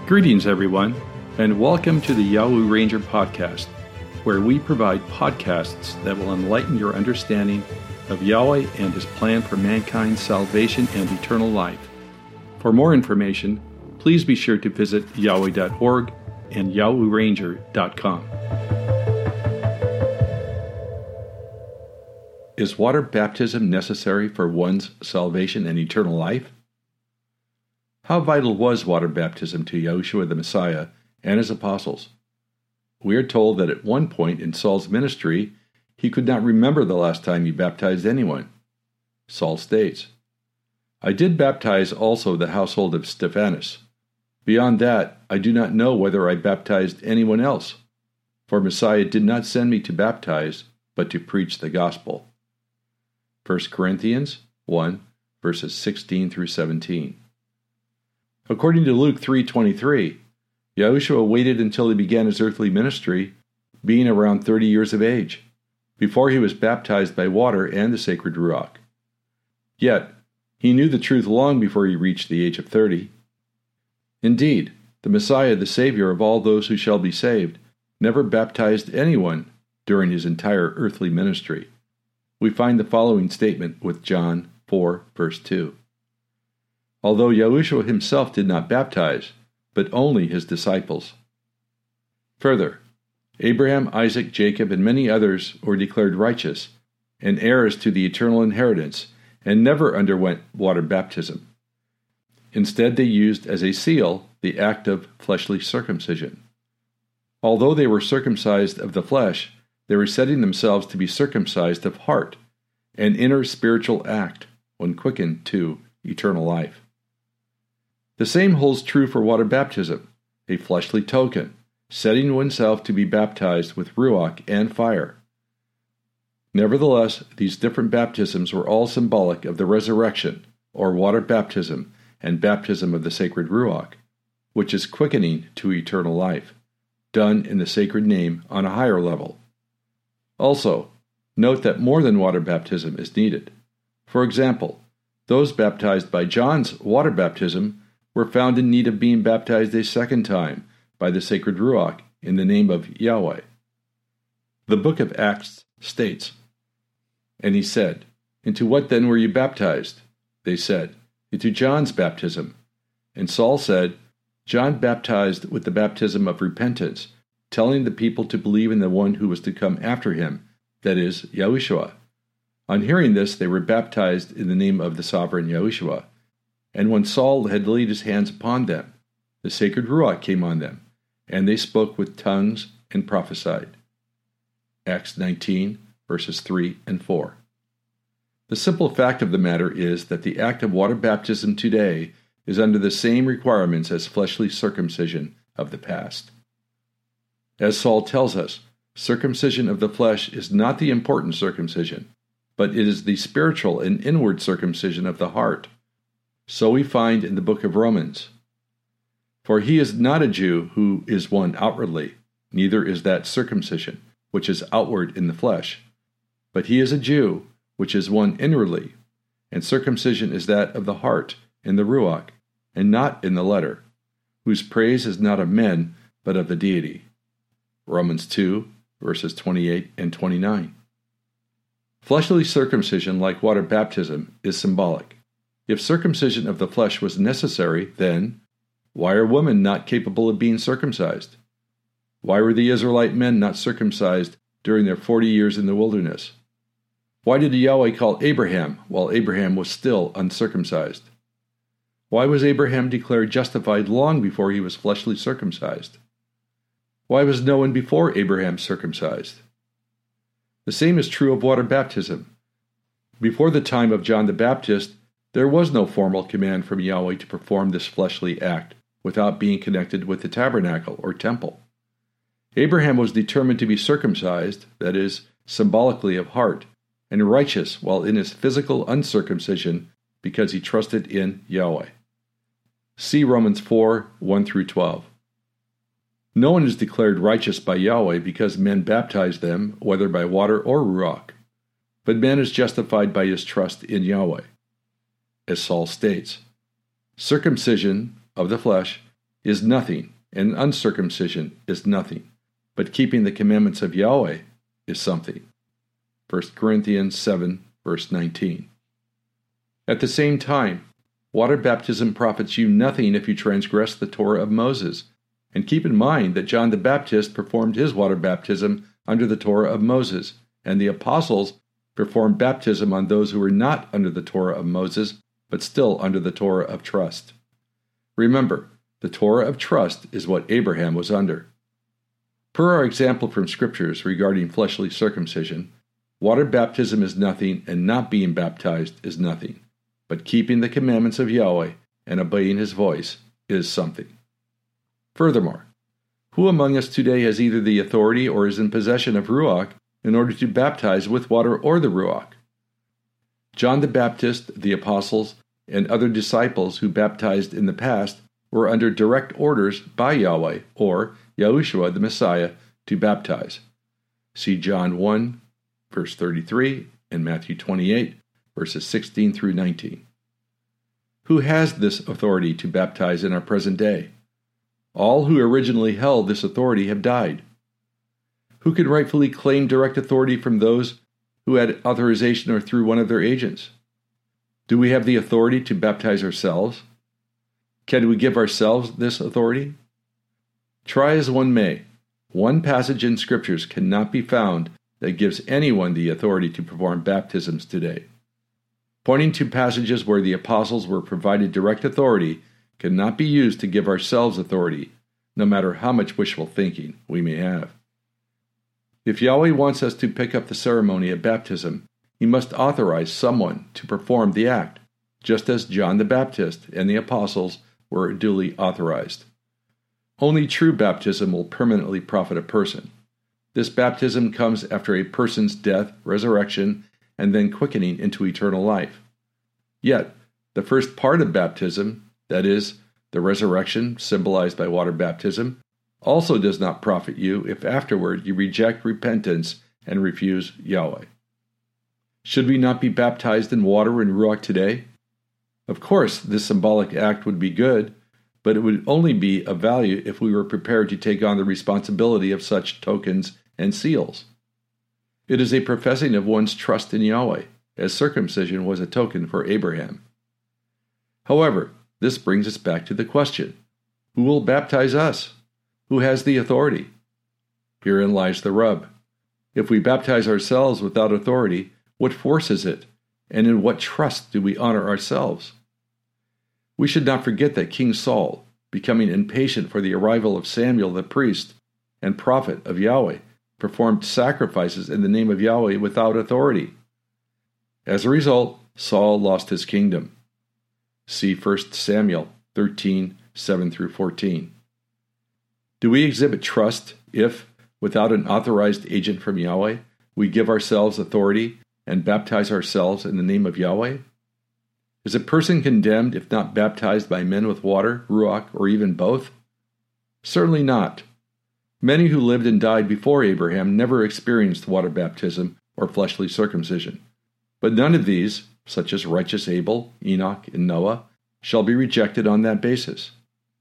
Greetings, everyone, and welcome to the Yahweh Ranger podcast, where we provide podcasts that will enlighten your understanding of Yahweh and His plan for mankind's salvation and eternal life. For more information, please be sure to visit yahweh.org and yahwehranger.com. Is water baptism necessary for one's salvation and eternal life? How vital was water baptism to Yahushua the Messiah and his apostles? We are told that at one point in Saul's ministry, he could not remember the last time he baptized anyone. Saul states, "I did baptize also the household of Stephanus. Beyond that, I do not know whether I baptized anyone else, for Messiah did not send me to baptize, but to preach the gospel." 1 Corinthians 1, verses 16 through 17. According to Luke 3:23, Yahushua waited until he began his earthly ministry, being around 30 years of age, before he was baptized by water and the sacred Ruach. Yet, he knew the truth long before he reached the age of 30. Indeed, the Messiah, the Savior of all those who shall be saved, never baptized anyone during his entire earthly ministry. We find the following statement with John 4, verse 2. Although Yahushua himself did not baptize, but only his disciples. Further, Abraham, Isaac, Jacob, and many others were declared righteous and heirs to the eternal inheritance and never underwent water baptism. Instead, they used as a seal the act of fleshly circumcision. Although they were circumcised of the flesh, they were setting themselves to be circumcised of heart, an inner spiritual act when quickened to eternal life. The same holds true for water baptism, a fleshly token, setting oneself to be baptized with Ruach and fire. Nevertheless, these different baptisms were all symbolic of the resurrection, or water baptism, and baptism of the sacred Ruach, which is quickening to eternal life, done in the sacred name on a higher level. Also, note that more than water baptism is needed. For example, those baptized by John's water baptism were found in need of being baptized a second time by the sacred Ruach in the name of Yahweh. The book of Acts states, "And he said, Into what then were you baptized? They said, Into John's baptism. And Saul said, John baptized with the baptism of repentance, telling the people to believe in the one who was to come after him, that is, Yahushua. On hearing this, they were baptized in the name of the sovereign Yahushua. And when Saul had laid his hands upon them, the sacred Ruach came on them, and they spoke with tongues and prophesied." Acts 19, verses 3 and 4. The simple fact of the matter is that the act of water baptism today is under the same requirements as fleshly circumcision of the past. As Saul tells us, circumcision of the flesh is not the important circumcision, but it is the spiritual and inward circumcision of the heart. So we find in the book of Romans, "For he is not a Jew who is one outwardly, neither is that circumcision, which is outward in the flesh. But he is a Jew, which is one inwardly, and circumcision is that of the heart, in the Ruach, and not in the letter, whose praise is not of men, but of the deity." Romans 2, verses 28 and 29. Fleshly circumcision, like water baptism, is symbolic. If circumcision of the flesh was necessary, then why are women not capable of being circumcised? Why were the Israelite men not circumcised during their 40 years in the wilderness? Why did Yahweh call Abraham while Abraham was still uncircumcised? Why was Abraham declared justified long before he was fleshly circumcised? Why was no one before Abraham circumcised? The same is true of water baptism. Before the time of John the Baptist, there was no formal command from Yahweh to perform this fleshly act without being connected with the tabernacle or temple. Abraham was determined to be circumcised, that is, symbolically of heart, and righteous while in his physical uncircumcision because he trusted in Yahweh. See Romans 4, 1 through 12. No one is declared righteous by Yahweh because men baptize them, whether by water or Ruach, but man is justified by his trust in Yahweh. As Saul states, circumcision of the flesh is nothing, and uncircumcision is nothing, but keeping the commandments of Yahweh is something. 1 Corinthians 7, verse 19. At the same time, water baptism profits you nothing if you transgress the Torah of Moses, and keep in mind that John the Baptist performed his water baptism under the Torah of Moses, and the apostles performed baptism on those who were not under the Torah of Moses, but still under the Torah of trust. Remember, the Torah of trust is what Abraham was under. Per our example from Scriptures regarding fleshly circumcision, water baptism is nothing, and not being baptized is nothing, but keeping the commandments of Yahweh and obeying His voice is something. Furthermore, who among us today has either the authority or is in possession of Ruach in order to baptize with water or the Ruach? John the Baptist, the apostles, and other disciples who baptized in the past were under direct orders by Yahweh, or Yahushua the Messiah, to baptize. See John 1, verse 33, and Matthew 28, verses 16 through 19. Who has this authority to baptize in our present day? All who originally held this authority have died. Who can rightfully claim direct authority from those who had authorization or through one of their agents? Do we have the authority to baptize ourselves? Can we give ourselves this authority? Try as one may, one passage in Scriptures cannot be found that gives anyone the authority to perform baptisms today. Pointing to passages where the apostles were provided direct authority cannot be used to give ourselves authority, no matter how much wishful thinking we may have. If Yahweh wants us to pick up the ceremony of baptism, He must authorize someone to perform the act, just as John the Baptist and the apostles were duly authorized. Only true baptism will permanently profit a person. This baptism comes after a person's death, resurrection, and then quickening into eternal life. Yet, the first part of baptism, that is, the resurrection symbolized by water baptism, also does not profit you if afterward you reject repentance and refuse Yahweh. Should we not be baptized in water and Ruach today? Of course, this symbolic act would be good, but it would only be of value if we were prepared to take on the responsibility of such tokens and seals. It is a professing of one's trust in Yahweh, as circumcision was a token for Abraham. However, this brings us back to the question, who will baptize us? Who has the authority? Herein lies the rub. If we baptize ourselves without authority, what force is it, and in what trust do we honor ourselves? We should not forget that King Saul, becoming impatient for the arrival of Samuel the priest and prophet of Yahweh, performed sacrifices in the name of Yahweh without authority. As a result, Saul lost his kingdom. See 1 Samuel 13, 7 through 14. Do we exhibit trust if, without an authorized agent from Yahweh, we give ourselves authority and baptize ourselves in the name of Yahweh? Is a person condemned if not baptized by men with water, Ruach, or even both? Certainly not. Many who lived and died before Abraham never experienced water baptism or fleshly circumcision. But none of these, such as righteous Abel, Enoch, and Noah, shall be rejected on that basis.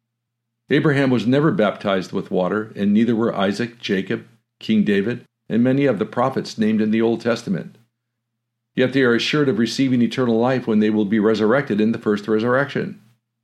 Abraham was never baptized with water, and neither were Isaac, Jacob, King David, and many of the prophets named in the Old Testament. Yet they are assured of receiving eternal life when they will be resurrected in the first resurrection.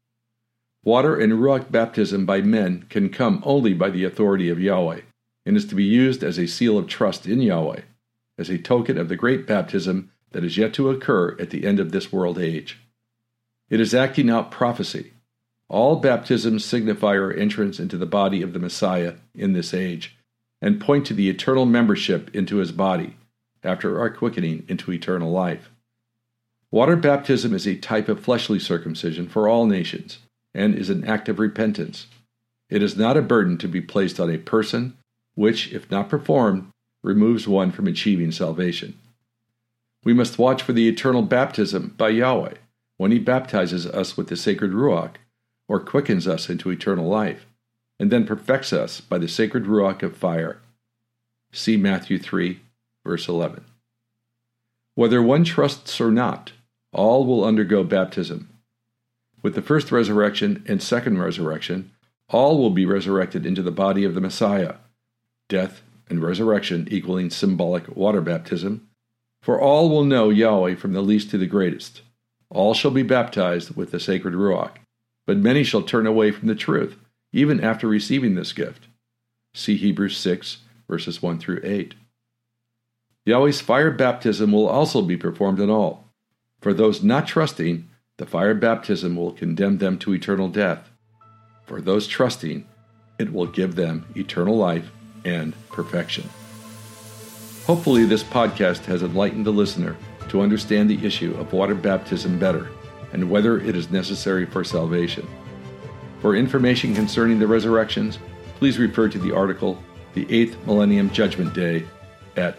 Water and Ruach baptism by men can come only by the authority of Yahweh, and is to be used as a seal of trust in Yahweh, as a token of the great baptism that is yet to occur at the end of this world age. It is acting out prophecy. All baptisms signify our entrance into the body of the Messiah in this age, and point to the eternal membership into His body, after our quickening into eternal life. Water baptism is a type of fleshly circumcision for all nations, and is an act of repentance. It is not a burden to be placed on a person, which, if not performed, removes one from achieving salvation. We must watch for the eternal baptism by Yahweh, when He baptizes us with the sacred Ruach, or quickens us into eternal life, and then perfects us by the sacred Ruach of fire. See Matthew 3, verse 11. Whether one trusts or not, all will undergo baptism. With the first resurrection and second resurrection, All will be resurrected into the body of the Messiah, death and resurrection equaling symbolic water baptism, for all will know Yahweh from the least to the greatest. All shall be baptized with the sacred Ruach, but many shall turn away from the truth, even after receiving this gift. See Hebrews 6, verses 1 through 8. Yahweh's fire baptism will also be performed on all. For those not trusting, the fire baptism will condemn them to eternal death. For those trusting, it will give them eternal life and perfection. Hopefully this podcast has enlightened the listener to understand the issue of water baptism better and whether it is necessary for salvation. For information concerning the resurrections, please refer to the article, The Eighth Millennium Judgment Day, at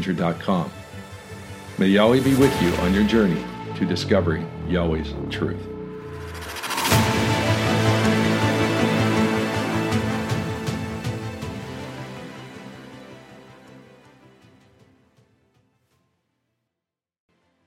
YahwehRanger.com. May Yahweh be with you on your journey to discovering Yahweh's truth.